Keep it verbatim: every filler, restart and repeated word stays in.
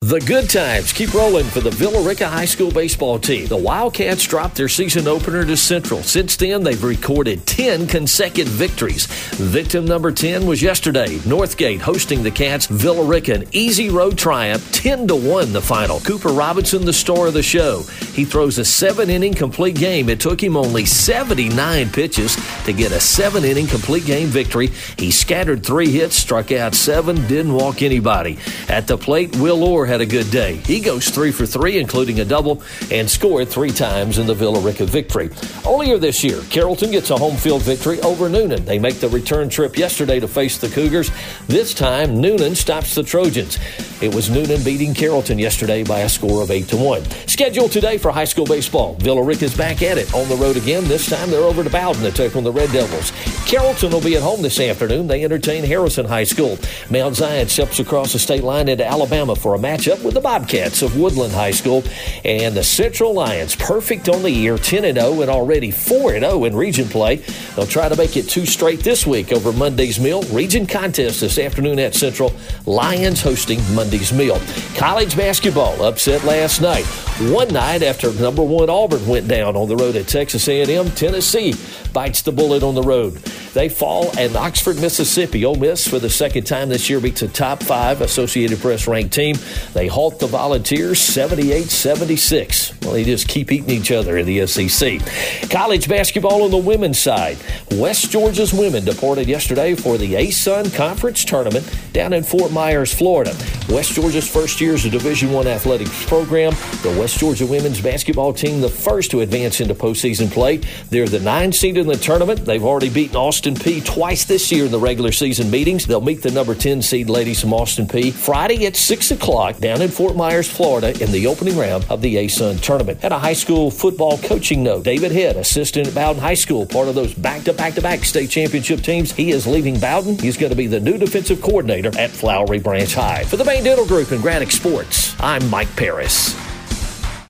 The good times keep rolling for the Villa Rica High School baseball team. The Wildcats dropped their season opener to Central. Since then, they've recorded ten consecutive victories. Victim number ten was yesterday. Northgate hosting the Cats. Villa Rica, an easy road triumph, ten to one the final. Cooper Robinson, the star of the show. He throws a seven-inning complete game. It took him only seventy-nine pitches to get a seven-inning complete game victory. He scattered three hits, struck out seven, didn't walk anybody. At the plate, Will Orr had a good day. He goes three for three, including a double, and scored three times in the Villa Rica victory. Earlier this year, Carrollton gets a home field victory over Newnan. They make the return trip yesterday to face the Cougars. This time, Newnan stops the Trojans. It was Newnan beating Carrollton yesterday by a score of eight to one. Scheduled today for high school baseball. Villa Rica's back at it on the road again. This time, they're over to Bowden to take on the Red Devils. Carrollton will be at home this afternoon. They entertain Harrison High School. Mount Zion steps across the state line into Alabama for a matchup with the Bobcats of Woodland High School. And the Central Lions, perfect on the year, ten and oh and already four and oh in region play. They'll try to make it two straight this week over Monday's Mill. Region contest this afternoon at Central. Lions hosting Monday's Mill. College basketball upset last night. One night after number one Auburn went down on the road at Texas A and M, Tennessee bites the bullet on the road. They fall at Oxford, Mississippi. Ole Miss, for the second time this year, beats a top five Associated Press ranked team. They halt the Volunteers seventy-eight seventy-six. Well, they just keep eating each other in the S E C. College basketball on the women's side. West Georgia's women departed yesterday for the A-Sun Conference Tournament down in Fort Myers, Florida. West Georgia's first year as a Division I athletics program. The West Georgia women's basketball team, the first to advance into postseason play. They're the nine seed in the tournament. They've already beaten Austin P twice this year in the regular season meetings. They'll meet the number ten seed ladies from Austin P Friday at six o'clock down in Fort Myers, Florida in the opening round of the A-Sun tournament. At a high school football coaching note, David Head, assistant at Bowden High School, part of those back-to-back-to-back state championship teams. He is leaving Bowden. He's going to be the new defensive coordinator at Flowery Branch High. For the Bain Dental Group and Granite Sports, I'm Mike Paris.